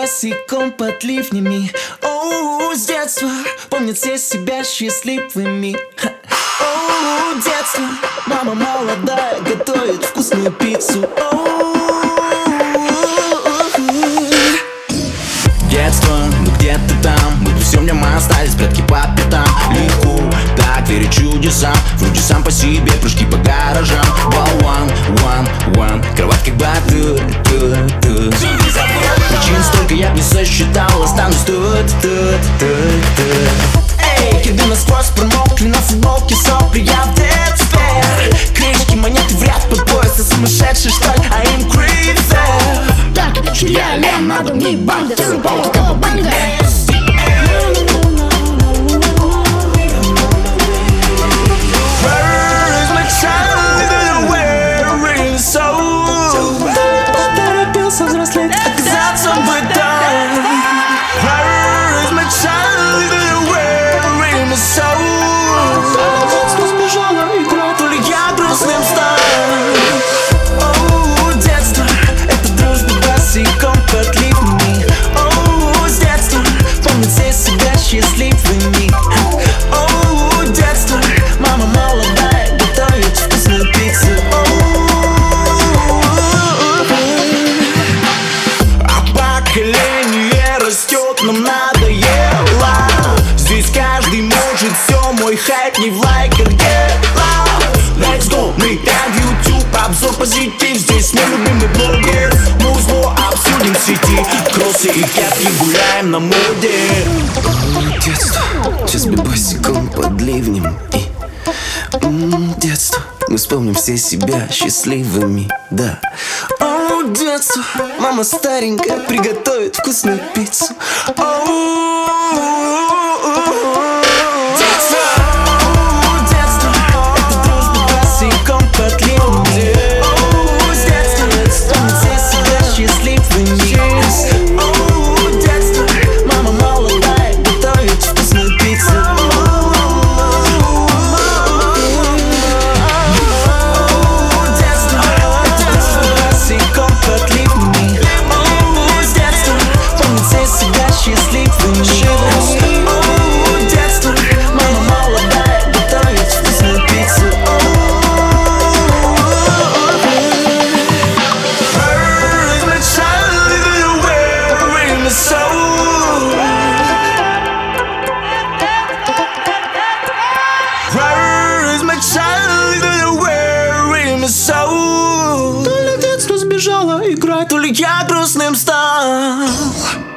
босиком под ливнями. Оу, с детства помнят все себя счастливыми. Оу, детство, мама молодая готовит вкусную пиццу. Детство, ну где ты там? Мы тут все в нем остались, прятки по пятам. Легко, так верить чудесам. Вроде сам по себе, прыжки по гаражам. One, кровать как батут. Причин столько я б не сосчитал, останусь тут. Эй, кеды насквозь промокли, на футболке сопли, я в детстве. Крышки, монеты в ряд под пояс, а сумасшедший что ли, а им crazy. Так, ширя, лям, надо мне банда, полки кавабанга. Торопился взрослеть, оказаться бы там. Where is my child? Where is my soul? Детство сбежало, игра, то ли я грустным стал. Оу, детство, это дружба босиком под ливнями. Оу, с детства помнят все себя счастливыми. Оу, детство, мама молодая готовит вкусную пиццу. Поколение растет, нам надоело. Здесь каждый может все, мой хайп не в лайках дело. Let's go, мы так YouTube, обзор позитив. Здесь мой любимый блогер, музло обсудим в сети. Кроссы и кепки, гуляем на моде. Детство, сейчас бы босиком под ливнем. И детство, мы вспомним все себя счастливыми, да. О, детство, мама старенькая приготовит вкусную пиццу. Детство, это дружба босиком под ливнем. С детства помнят все себя счастливыми. О, детство, мама молодая готовит вкусную пиццу. То ли детство сбежало, играй, то ли я грустным стал.